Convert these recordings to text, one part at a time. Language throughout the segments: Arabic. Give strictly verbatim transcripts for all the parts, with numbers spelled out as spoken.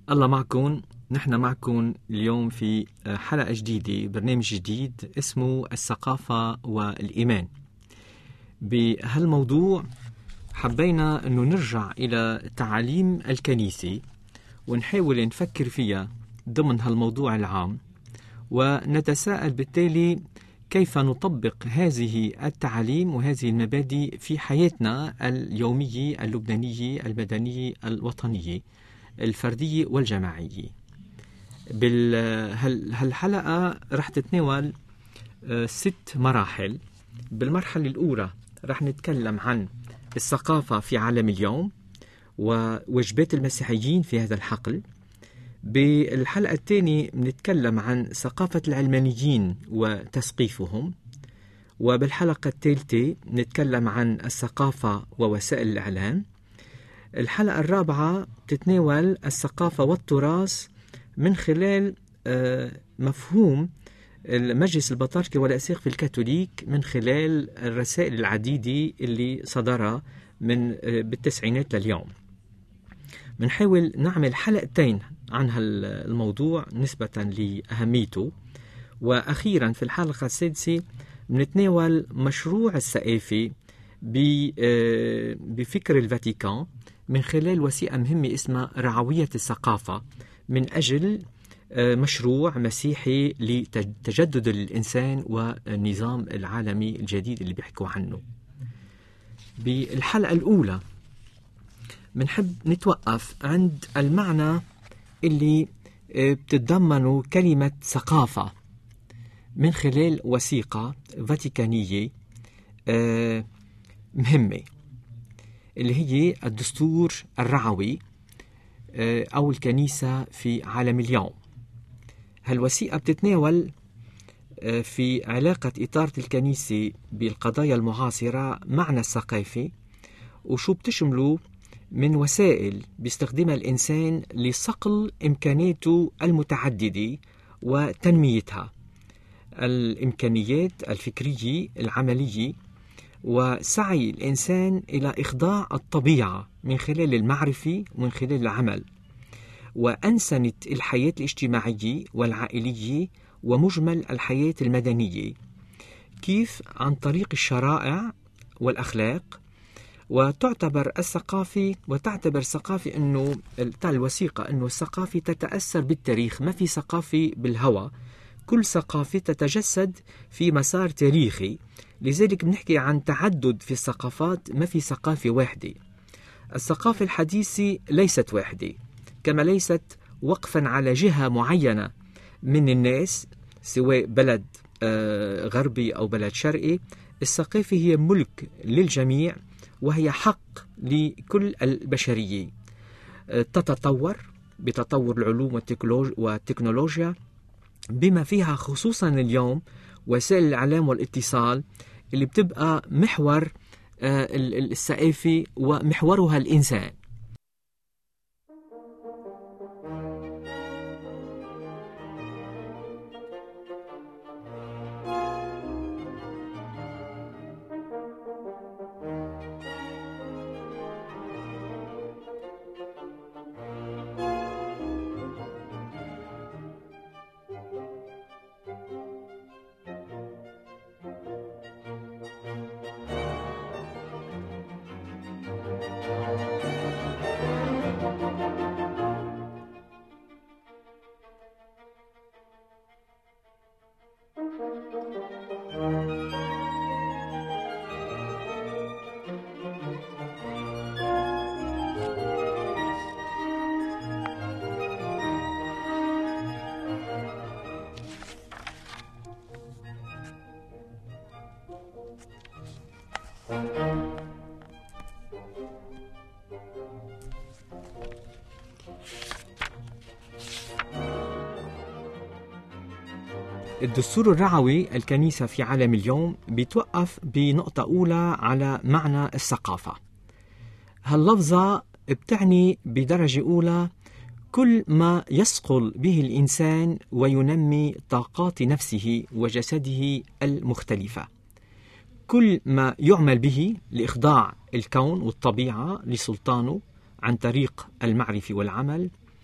الله معكم. نحن معكم اليوم في حلقة جديدة، برنامج جديد اسمه الثقافة والإيمان. بهالموضوع حبينا أنه نرجع إلى تعاليم الكنيسة ونحاول نفكر فيها ضمن هالموضوع العام، ونتساءل بالتالي كيف نطبق هذه التعاليم وهذه المبادئ في حياتنا اليومية اللبنانية المدنية الوطنية الفردية والجماعية. بهالحلقة رح تتناول ست مراحل. بالمرحلة الأولى رح نتكلم عن الثقافة في عالم اليوم وواجبات المسيحيين في هذا الحقل. بالحلقة الثانية نتكلم عن ثقافة العلمانيين وتثقيفهم. وبالحلقة الثالثة نتكلم عن الثقافة ووسائل الإعلام. الحلقة الرابعة تتناول الثقافة والتراث من خلال مفهوم المجلس البطاركي والأساقفة الكاثوليك من خلال الرسائل العديدة اللي صدرها من بالتسعينات لليوم. بنحاول نعمل حلقتين عن هالموضوع نسبة لأهميته. وأخيرا في الحلقة السادسة بنتناول مشروع الثقافة بفكر الفاتيكان من خلال وثيقة مهمة اسمها رعوية الثقافة، من أجل مشروع مسيحي لتجدد الإنسان والنظام العالمي الجديد اللي بيحكوا عنه. بالحلقة الأولى بنحب نتوقف عند المعنى اللي بتتضمنه كلمة ثقافة من خلال وثيقة فاتيكانية مهمة اللي هي الدستور الرعوي أو الكنيسة في عالم اليوم. هالوثيقة بتتناول في علاقة إطارة الكنيسة بالقضايا المعاصرة معنى الثقافة، وشو بتشمله من وسائل بيستخدمها الإنسان لصقل إمكاناته المتعددة وتنميتها، الإمكانيات الفكرية العملية، وسعي الإنسان إلى إخضاع الطبيعة من خلال المعرفة ومن خلال العمل، وأنسنة الحياة الاجتماعية والعائلية ومجمل الحياة المدنية، كيف عن طريق الشرائع والأخلاق. وتعتبر الثقافة وتعتبر الثقافة أنه تاع الوثيقة أنه الثقافة تتأثر بالتاريخ، ما في ثقافة بالهوى، كل ثقافة تتجسد في مسار تاريخي. لذلك بنحكي عن تعدد في الثقافات، ما في ثقافة واحدة. الثقافة الحديثة ليست واحدة، كما ليست وقفا على جهة معينة من الناس سواء بلد غربي أو بلد شرقي. الثقافة هي ملك للجميع وهي حق لكل البشرية، تتطور بتطور العلوم والتكنولوجيا، بما فيها خصوصا اليوم وسائل الإعلام والاتصال اللي بتبقى محور الثقافة ومحورها الإنسان. الدستور الرعوي الكنيسة في عالم اليوم بيتوقف بنقطة أولى على معنى الثقافة. هاللفظة بتعني بدرجة أولى كل ما يصقل به الإنسان وينمي طاقات نفسه وجسده المختلفة، كل ما يعمل به لإخضاع الكون والطبيعة لسلطانه عن طريق المعرفة والعمل،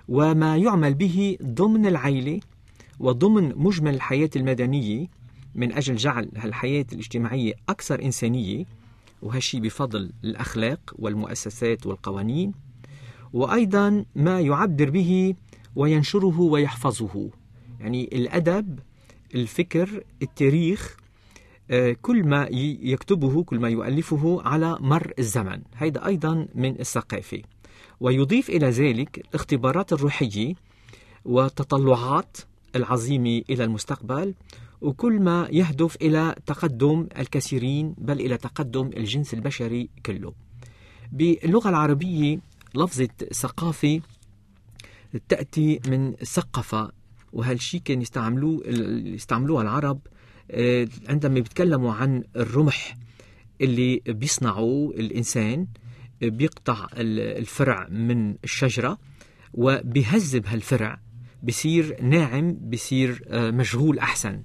وما يعمل به ضمن العائلة وضمن مجمل الحياة المدنية من أجل جعل الحياة الاجتماعية أكثر إنسانية، وهالشي بفضل الأخلاق والمؤسسات والقوانين، وأيضا ما يعبر به وينشره ويحفظه، يعني الأدب، الفكر، التاريخ، كل ما يكتبه كل ما يؤلفه على مر الزمن، هذا أيضا من الثقافة. ويضيف إلى ذلك الاختبارات الروحية وتطلعات العظيمة إلى المستقبل، وكل ما يهدف إلى تقدم الكثيرين بل إلى تقدم الجنس البشري كله. باللغة العربية لفظة ثقافة تأتي من ثقافة، وهالشي كان يستعملوه يستعملوها العرب عندما بيتكلموا عن الرمح اللي بيصنعه الإنسان، بيقطع الفرع من الشجرة وبيهذب هالفرع، بيصير ناعم، بيصير مجهول أحسن.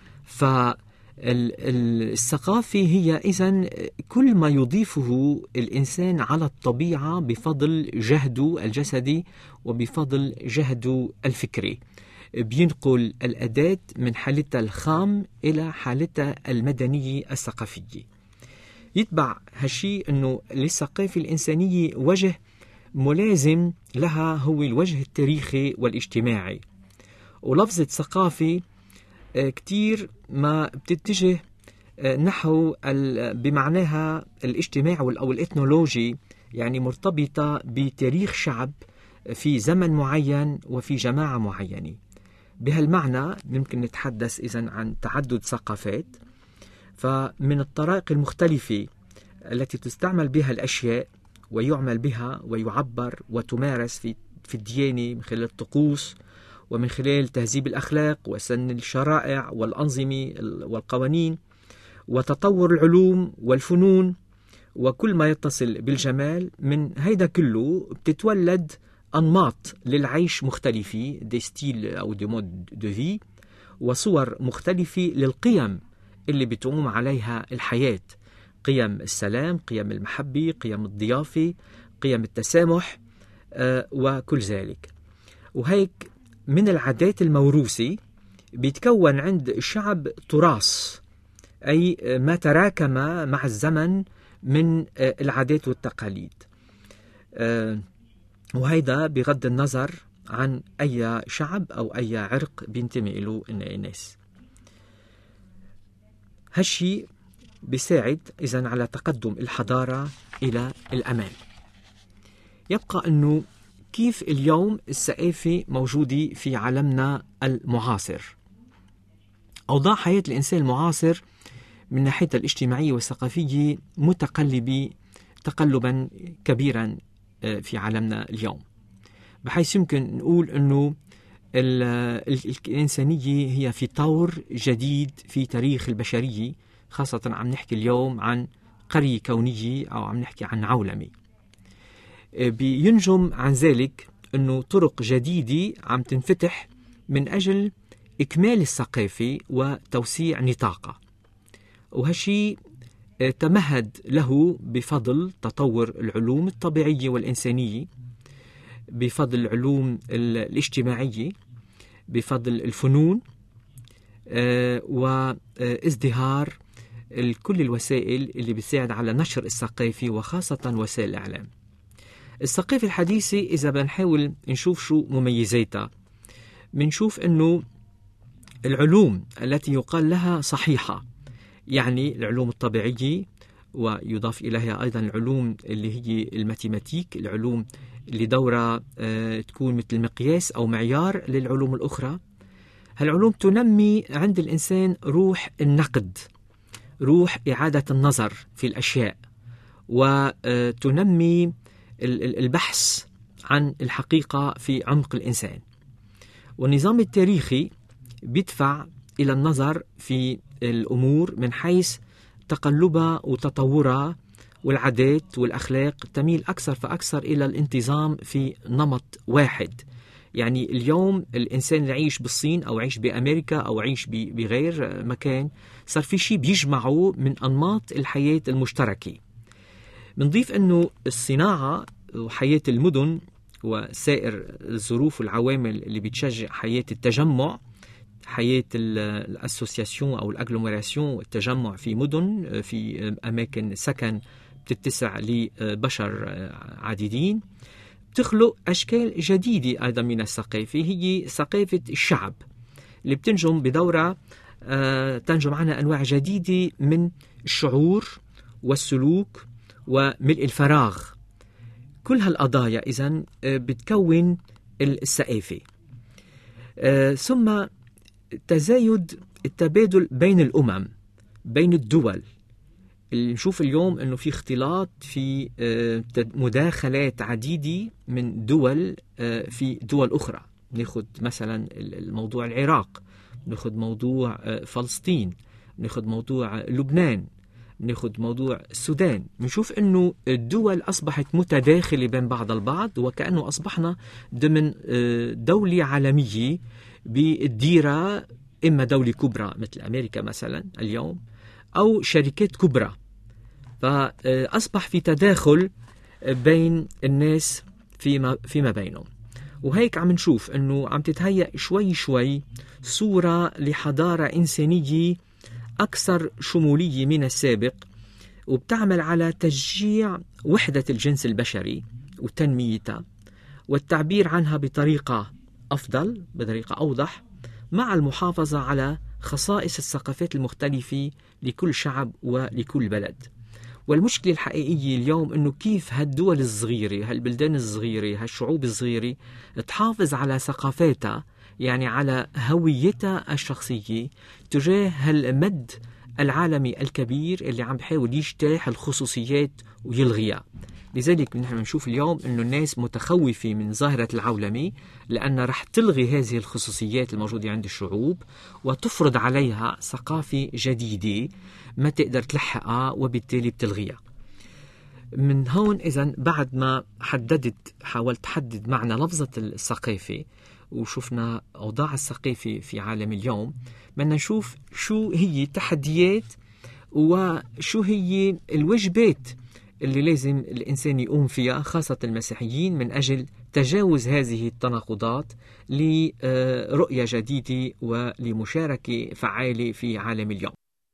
فالثقافة هي إذن كل ما يضيفه الإنسان على الطبيعة بفضل جهده الجسدي وبفضل جهده الفكري، بينقل الأداة من حالتها الخام إلى حالتها المدنية الثقافية. يتبع هالشي أنه للثقافة الإنسانية وجه ملازم لها هو الوجه التاريخي والاجتماعي. ولفظة ثقافة كتير ما بتتجه نحو بمعناها الاجتماع أو الإثنولوجي، يعني مرتبطة بتاريخ شعب في زمن معين وفي جماعة معينة. بهالمعنى ممكن نتحدث إذن عن تعدد ثقافات، فمن الطرائق المختلفة التي تستعمل بها الأشياء ويعمل بها ويعبر وتمارس في في الديانة من خلال الطقوس ومن خلال تهذيب الأخلاق وسن الشرائع والأنظمة والقوانين وتطور العلوم والفنون وكل ما يتصل بالجمال. من هيدا كله بتتولد أنماط للعيش مختلفة، دي ستيل أو دي مود دو في، وصور مختلفة للقيم اللي بتقوم عليها الحياة، قيم السلام، قيم المحبة، قيم الضيافة، قيم التسامح، آه وكل ذلك. وهيك من العادات الموروثة بيتكون عند الشعب تراث، أي ما تراكم مع الزمن من آه العادات والتقاليد، آه وهيدا بغض النظر عن أي شعب أو أي عرق بينتمي له الناس. هالشي بيساعد إذن على تقدم الحضارة إلى الأمام. يبقى أنه كيف اليوم الثقافة موجودة في عالمنا المعاصر. أوضاع حياة الإنسان المعاصر من ناحية الاجتماعية والثقافية متقلبة تقلبا كبيرا في عالمنا اليوم، بحيث يمكن نقول أنه الإنسانية هي في طور جديد في تاريخ البشرية، خاصة عم نحكي اليوم عن قرية كونية أو عم نحكي عن عولمة. بينجم عن ذلك أنه طرق جديدة عم تنفتح من أجل إكمال الثقافة وتوسيع نطاقها، وهالشي تمهد له بفضل تطور العلوم الطبيعية والإنسانية، بفضل العلوم الاجتماعية، بفضل الفنون، وازدهار كل الوسائل اللي بتساعد على نشر الثقافة وخاصة وسائل الإعلام. الثقافة الحديثة إذا بنحاول نشوف شو مميزاتها، بنشوف أنه العلوم التي يقال لها صحيحة، يعني العلوم الطبيعية، ويضاف إليها أيضا العلوم اللي هي الماتيماتيك، العلوم اللي دورها تكون مثل مقياس أو معيار للعلوم الأخرى. هالعلوم تنمي عند الإنسان روح النقد، روح إعادة النظر في الأشياء، وتنمي البحث عن الحقيقة في عمق الإنسان. والنظام التاريخي بيدفع إلى النظر في الأمور من حيث تقلبها وتطورها، والعادات والأخلاق تميل أكثر فأكثر إلى الانتظام في نمط واحد. يعني اليوم الإنسان اللي يعيش بالصين أو يعيش بأمريكا أو يعيش بغير مكان صار في شيء بيجمعه من أنماط الحياة المشتركة. بنضيف أنه الصناعة وحياة المدن وسائر الظروف والعوامل اللي بتشجع حياة التجمع، حياة الأسوسياسيون أو الأجلوميراسيون، التجمع في مدن، في أماكن سكن بتتسع لبشر عديدين، بتخلق أشكال جديدة أيضا من الثقافة، هي ثقافة الشعب اللي بتنجم بدورة تنجم عنها أنواع جديدة من الشعور والسلوك وملء الفراغ. كل هالقضايا إذن بتكون الثقافة. ثم تزايد التبادل بين الأمم، بين الدول. نشوف اليوم أنه في اختلاط، في مداخلات عديدة من دول في دول أخرى. ناخد مثلا الموضوع العراق، ناخد موضوع فلسطين، ناخد موضوع لبنان، ناخد موضوع السودان. نشوف أنه الدول أصبحت متداخلة بين بعض البعض، وكأنه أصبحنا ضمن دولة عالمية بالديرة، إما دولة كبرى مثل أمريكا مثلا اليوم، أو شركات كبرى. فأصبح في تداخل بين الناس فيما, فيما بينهم. وهيك عم نشوف أنه عم تتهيأ شوي شوي صورة لحضارة إنسانية أكثر شمولية من السابق، وبتعمل على تشجيع وحدة الجنس البشري وتنميتها والتعبير عنها بطريقة أفضل، بطريقة أوضح، مع المحافظة على خصائص الثقافات المختلفة لكل شعب ولكل بلد. والمشكلة الحقيقية اليوم أنه كيف هالدول الصغيرة، هالبلدان الصغيرة، هالشعوب الصغيرة تحافظ على ثقافاتها، يعني على هويتها الشخصية تجاه هالمد العالمي الكبير اللي عم بحاول يجتاح الخصوصيات ويلغيها. لذلك نحن نشوف اليوم أنه الناس متخوفة من ظاهرة العولمة، لأن رح تلغي هذه الخصوصيات الموجودة عند الشعوب وتفرض عليها ثقافة جديدة ما تقدر تلحقها، وبالتالي بتلغيها. من هون إذن بعد ما حددت حاولت تحدد معنى لفظة الثقافة وشفنا أوضاع الثقافة في عالم اليوم، بدنا نشوف شو هي التحديات وشو هي الواجبات اللي لازم الإنسان يقوم فيها، خاصة المسيحيين، من أجل تجاوز هذه التناقضات لرؤية جديدة ولمشاركة فعالة في عالم اليوم.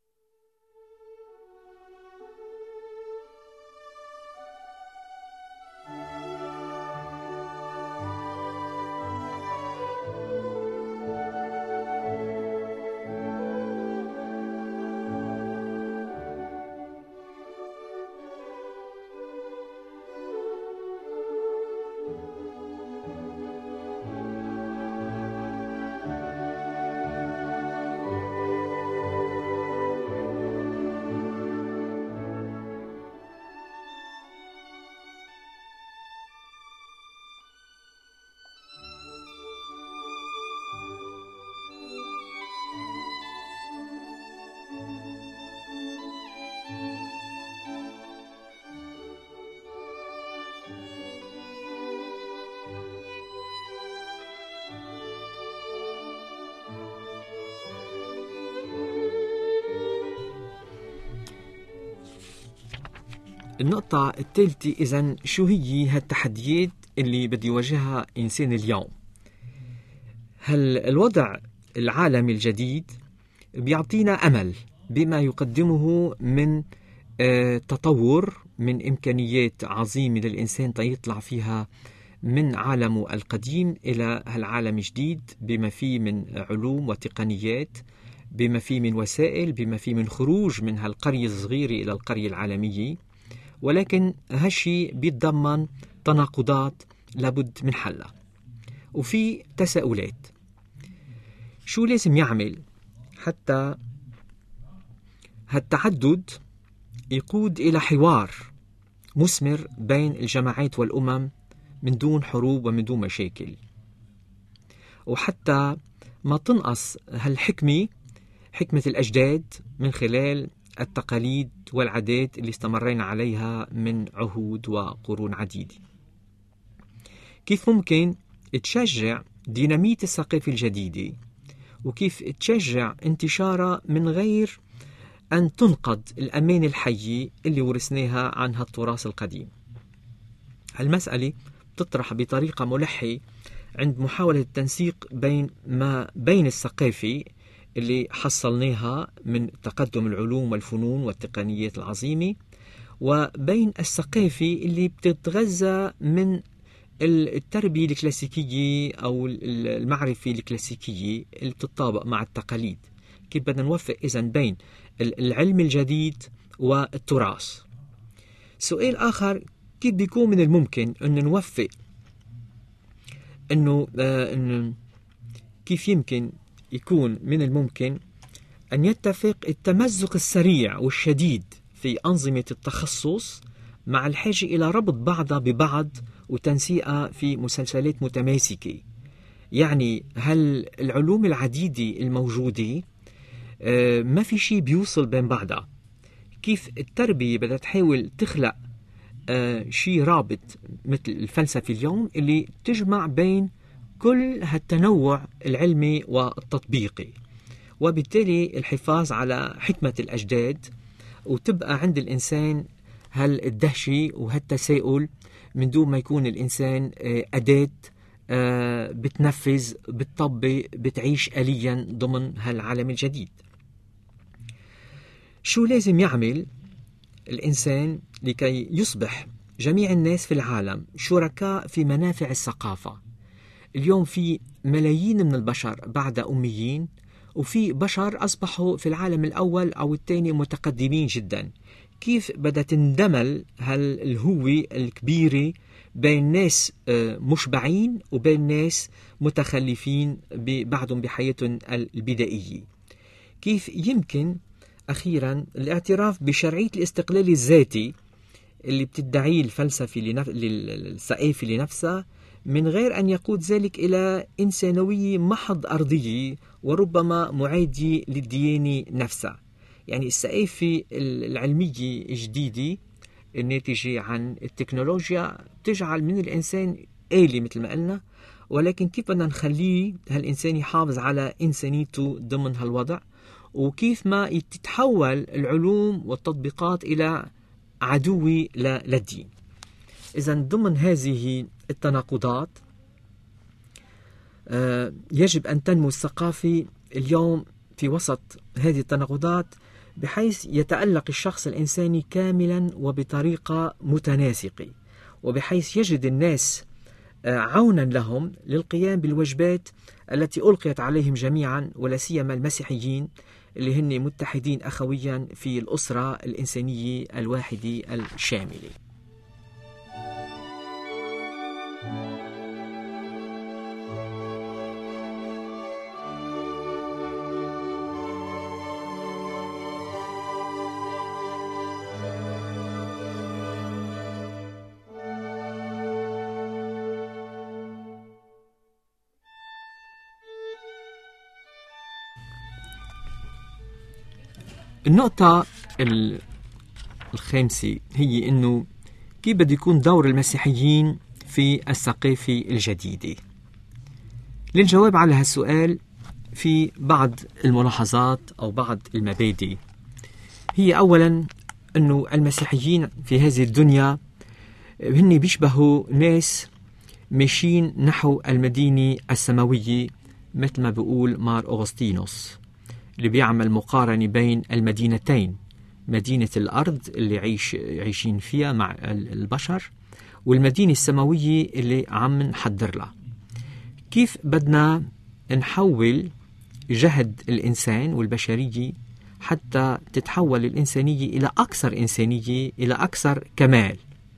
النقطة الثالثة إذن شو هي هالتحديات اللي بدي يواجهها إنسان اليوم؟ هل الوضع العالمي الجديد بيعطينا أمل بما يقدمه من تطور، من إمكانيات عظيمة للإنسان يطلع فيها من عالمه القديم إلى هالعالم الجديد، بما فيه من علوم وتقنيات، بما فيه من وسائل، بما فيه من خروج من هالقرية الصغيرة إلى القرية العالمية. ولكن هالشي بيتضمن تناقضات لابد من حلها، وفي تساؤلات. شو لازم يعمل حتى هالتعدد يقود إلى حوار مثمر بين الجماعات والأمم من دون حروب ومن دون مشاكل، وحتى ما تنقص هالحكمة، حكمة الأجداد، من خلال التقاليد والعادات اللي استمرينا عليها من عهود وقرون عديدة. كيف ممكن تشجع دينامية الثقافة الجديدة، وكيف تشجع انتشارها من غير أن تنقض الأمانة الحية اللي ورثناها عن هالتراث القديم. هالمسألة بتطرح بطريقة ملحة عند محاولة التنسيق بين ما بين الثقافة اللي حصلناها من تقدم العلوم والفنون والتقنيات العظيمة، وبين الثقافة اللي بتتغذى من التربية الكلاسيكية أو المعرفة الكلاسيكية اللي بتطابق مع التقاليد. كيف بدنا نوفق إذن بين العلم الجديد والتراث؟ سؤال آخر، كيف بيكون من الممكن أن نوفق أنه آه إن كيف يمكن يكون من الممكن أن يتفق التمزق السريع والشديد في أنظمة التخصص مع الحاجة إلى ربط بعضها ببعض وتنسيقها في مسلسلات متماسكة؟ يعني هل العلوم العديدة الموجودة آه ما في شيء بيوصل بين بعضها؟ كيف التربية بدها تحاول تخلق آه شيء رابط مثل الفلسفة اليوم اللي تجمع بين كل هالتنوع العلمي والتطبيقي، وبالتالي الحفاظ على حكمة الأجداد، وتبقى عند الإنسان هالدهشة وهالتساؤل من دون ما يكون الإنسان آه أداة آه بتنفذ بتطبق بتعيش آليا ضمن هالعالم الجديد. شو لازم يعمل الإنسان لكي يصبح جميع الناس في العالم شركاء في منافع الثقافة؟ اليوم في ملايين من البشر بعد أميين، وفي بشر أصبحوا في العالم الأول أو الثاني متقدمين جدا. كيف بدها تندمل هالهوية الكبيرة بين ناس مشبعين وبين ناس متخلفين بعدهم بحياتهم البدائية؟ كيف يمكن أخيرا الاعتراف بشرعية الاستقلال الذاتي اللي بتدعيه الفلسفة لنف... للثقافة لنفسها من غير أن يقود ذلك إلى إنسانوية محض أرضية وربما معادية للديانة نفسها؟ يعني الثقافة العلمية الجديدة الناتجة عن التكنولوجيا تجعل من الإنسان آلي مثل ما قلنا، ولكن كيف بدنا نخليه هالإنسان يحافظ على إنسانيته ضمن هالوضع؟ وكيف ما تتحول العلوم والتطبيقات إلى عدوة للدين؟ إذن ضمن هذه التناقضات يجب أن تنمو الثقافة اليوم في وسط هذه التناقضات، بحيث يتألق الشخص الإنساني كاملا وبطريقة متناسقة، وبحيث يجد الناس عونا لهم للقيام بالواجبات التي ألقيت عليهم جميعا، ولا سيما المسيحيين اللي هن متحدين أخويا في الأسرة الإنسانية الواحدة الشاملة. النقطة الخامسة هي أنه كيف بده يكون دور المسيحيين في الثقافة الجديدة؟ للجواب على هالسؤال في بعض الملاحظات أو بعض المبادئ. هي أولا أنه المسيحيين في هذه الدنيا هن بيشبهوا ناس ماشيين نحو المدينة السماوية، مثل ما بيقول مار أغسطينوس اللي بيعمل مقارنة بين المدينتين، مدينة الأرض اللي عيش عايشين فيها مع البشر، والمدينة السماوية اللي عم نحضر لها. كيف بدنا نحول جهد الإنسان والبشرية حتى تتحول الإنسانية إلى أكثر إنسانية، إلى أكثر كمال؟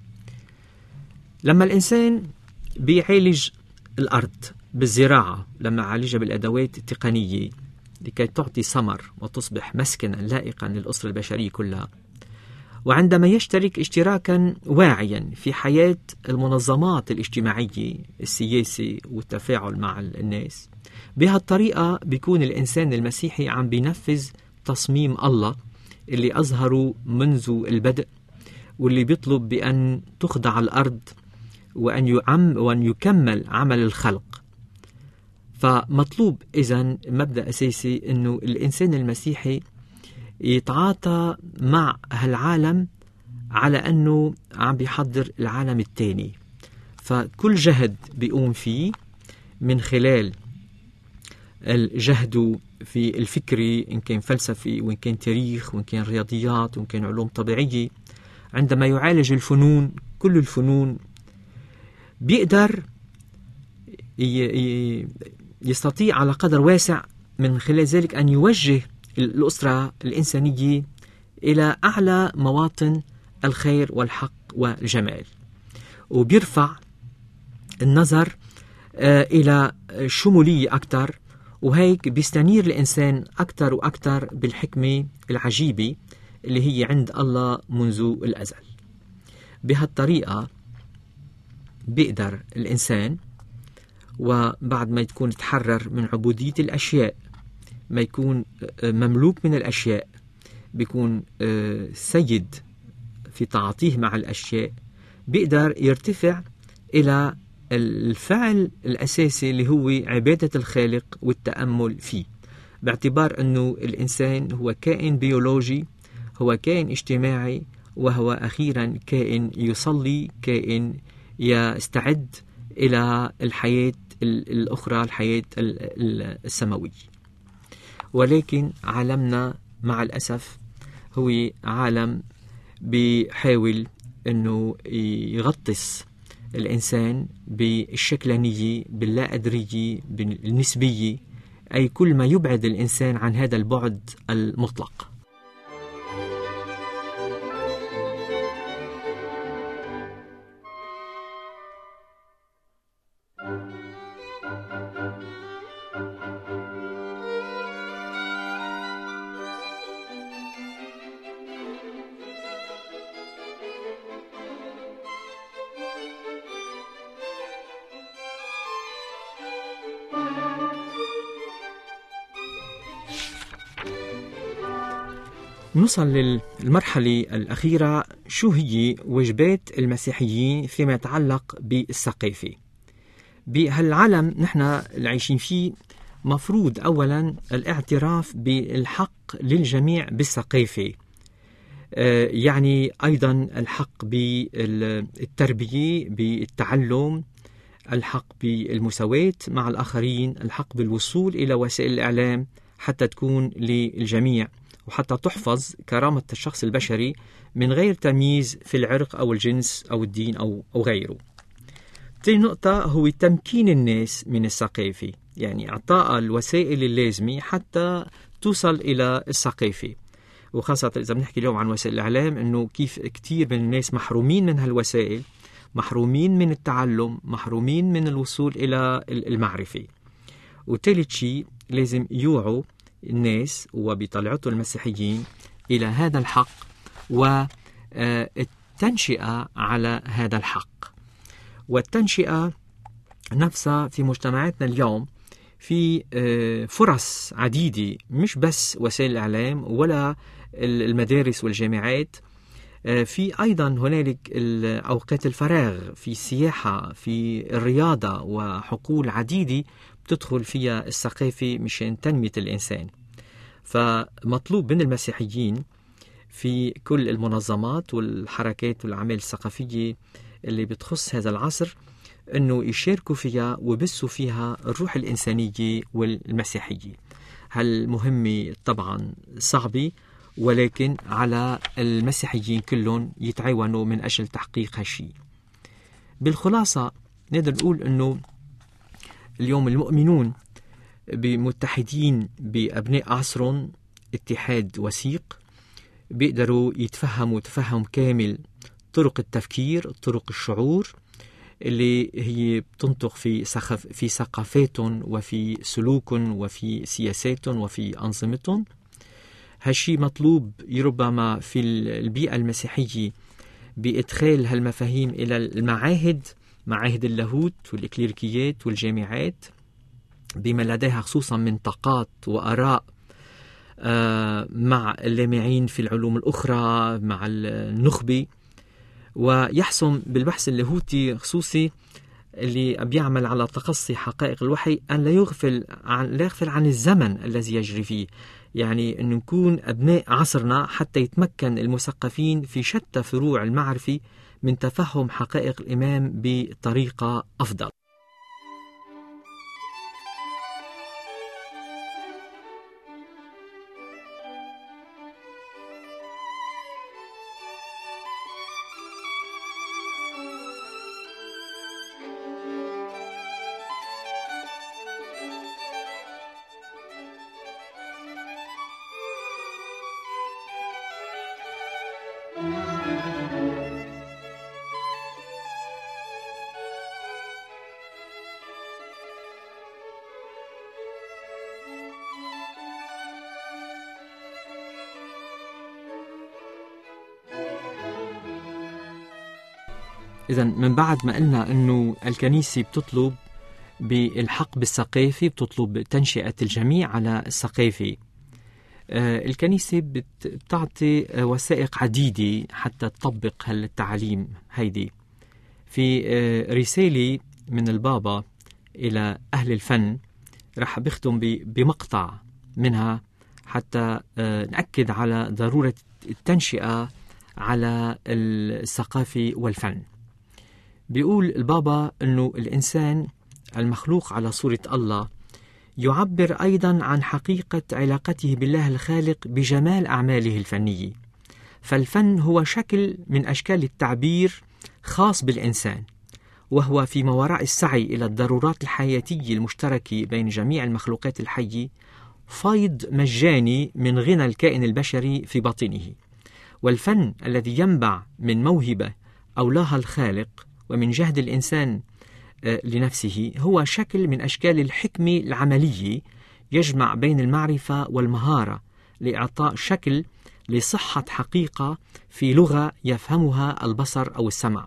لما الإنسان بيعالج الأرض بالزراعة، لما عالجها بالأدوات التقنية لكي تعطي ثمر وتصبح مسكنا لائقا للأسرة البشرية كلها، وعندما يشترك اشتراكا واعيا في حياة المنظمات الاجتماعية السياسي والتفاعل مع الناس، بهالطريقة بيكون الإنسان المسيحي عم بينفذ تصميم الله اللي أظهره منذ البدء، واللي بيطلب بأن تخضع الأرض وأن يعم وأن يكمل عمل الخلق. فمطلوب إذن مبدأ أساسي أنه الإنسان المسيحي يتعاطى مع هالعالم على أنه عم بيحضر العالم الثاني. فكل جهد بيقوم فيه من خلال الجهد في الفكري، إن كان فلسفي وإن كان تاريخ وإن كان رياضيات وإن كان علوم طبيعية، عندما يعالج الفنون كل الفنون بيقدر يستطيع على قدر واسع من خلال ذلك أن يوجه الأسرة الإنسانية إلى أعلى مواطن الخير والحق والجمال، وبيرفع النظر إلى شمولية أكثر، وهيك بيستنير الإنسان أكثر وأكثر بالحكمة العجيبة اللي هي عند الله منذ الأزل. بهالطريقة بيقدر الإنسان وبعد ما يكون تحرر من عبودية الأشياء، ما يكون مملوك من الأشياء، بيكون سيد في تعاطيه مع الأشياء، بيقدر يرتفع إلى الفعل الأساسي اللي هو عبادة الخالق والتأمل فيه، باعتبار أنه الإنسان هو كائن بيولوجي، هو كائن اجتماعي، وهو أخيرا كائن يصلي، كائن يستعد إلى الحياة الأخرى، الحياة السماوية. ولكن عالمنا مع الأسف هو عالم بيحاول أنه يغطس الإنسان بالشكلانية، باللا أدرية، بالنسبية، أي كل ما يبعد الإنسان عن هذا البعد المطلق. نوصل للمرحلة الأخيرة، شو هي واجبات المسيحيين فيما يتعلق بالثقافة. بهالعالم نحن العايشين فيه مفروض أولا الاعتراف بالحق للجميع بالثقافة، آه يعني أيضا الحق بالتربية، بالتعلم، الحق بالمساواة مع الآخرين، الحق بالوصول إلى وسائل الإعلام حتى تكون للجميع، وحتى تحفظ كرامة الشخص البشري من غير تمييز في العرق أو الجنس أو الدين أو, أو غيره. تاني نقطة هو تمكين الناس من الثقافة، يعني إعطاء الوسائل اللازمة حتى توصل إلى الثقافة، وخاصة إذا بنحكي اليوم عن وسائل الإعلام، أنه كيف كتير من الناس محرومين من هالوسائل، محرومين من التعلم، محرومين من الوصول إلى المعرفة. وثالث شيء لازم يوعوا الناس وبطلعته المسيحيين إلى هذا الحق والتنشئة على هذا الحق. والتنشئة نفسها في مجتمعاتنا اليوم في فرص عديدة، مش بس وسائل الإعلام ولا المدارس والجامعات، في أيضا هنالك أوقات الفراغ، في السياحة، في الرياضة، وحقول عديدة بتدخل فيها الثقافة مشان تنمية الإنسان. فمطلوب من المسيحيين في كل المنظمات والحركات والأعمال الثقافية اللي بتخص هذا العصر أنه يشاركوا فيها ويبثوا فيها الروح الإنسانية والمسيحية. هالمهمة طبعا صعبة، ولكن على المسيحيين كلهم يتعاونوا من أجل تحقيق هالشيء. بالخلاصة نقدر نقول أنه اليوم المؤمنون بمتحدين بأبناء عصرهم اتحاد وثيق، بيقدروا يتفهموا تفهم كامل طرق التفكير، طرق الشعور اللي هي بتنطق في سخف في ثقافاتهم وفي سلوكهم وفي سياساتهم وفي أنظمتهم. هالشي مطلوب ربما في البيئة المسيحية بإدخال هالمفاهيم إلى المعاهد، معاهد اللاهوت والإكليريكيات والجامعات، بما لديها خصوصا من طاقات وآراء مع اللامعين في العلوم الأخرى، مع النخبة، ويحسم بالبحث اللاهوتي خصوصي اللي بيعمل على تقصي حقائق الوحي أن لا يغفل عن, لا يغفل عن الزمن الذي يجري فيه، يعني أن نكون أبناء عصرنا حتى يتمكن المثقفين في شتى فروع المعرفة من تفهم حقائق الإمام بطريقة أفضل. إذن من بعد ما قلنا أنه الكنيسة بتطلب بالحق بالثقافة، بتطلب تنشئة الجميع على الثقافة، آه الكنيسة بتعطي وثائق عديدة حتى تطبق هالتعليم هيدي. في آه رسالة من البابا إلى أهل الفن رح بختم بمقطع منها حتى آه نأكد على ضرورة التنشئة على الثقافة والفن. بيقول البابا أنه الإنسان المخلوق على صورة الله يعبر أيضا عن حقيقة علاقته بالله الخالق بجمال أعماله الفنية، فالفن هو شكل من أشكال التعبير خاص بالإنسان، وهو فيما وراء السعي إلى الضرورات الحياتية المشتركة بين جميع المخلوقات الحية فيض مجاني من غنى الكائن البشري في باطنه. والفن الذي ينبع من موهبة أولاها الخالق ومن جهد الإنسان لنفسه هو شكل من أشكال الحكمة العملية يجمع بين المعرفة والمهارة لإعطاء شكل لصحة حقيقة في لغة يفهمها البصر أو السمع.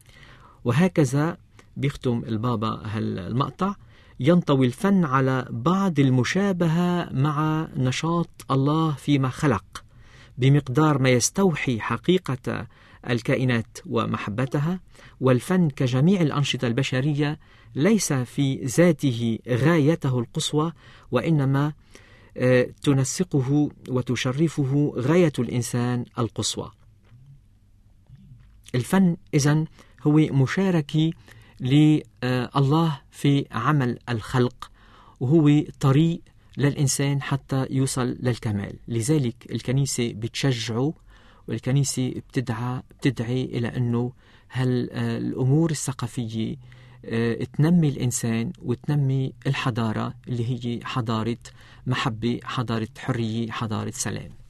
وهكذا بيختم البابا هالمقطع: ينطوي الفن على بعض المشابهة مع نشاط الله فيما خلق بمقدار ما يستوحي حقيقة الكائنات ومحبتها. والفن كجميع الأنشطة البشرية ليس في ذاته غايته القصوى، وإنما تنسقه وتشرفه غاية الإنسان القصوى. الفن إذن هو مشاركة لله في عمل الخلق، وهو طريق للإنسان حتى يوصل للكمال. لذلك الكنيسة بتشجعه، والكنيسة بتدعى بتدعي إلى أنه هالأمور الثقافية تنمي الإنسان وتنمي الحضارة اللي هي حضارة محبة، حضارة حرية، حضارة سلام.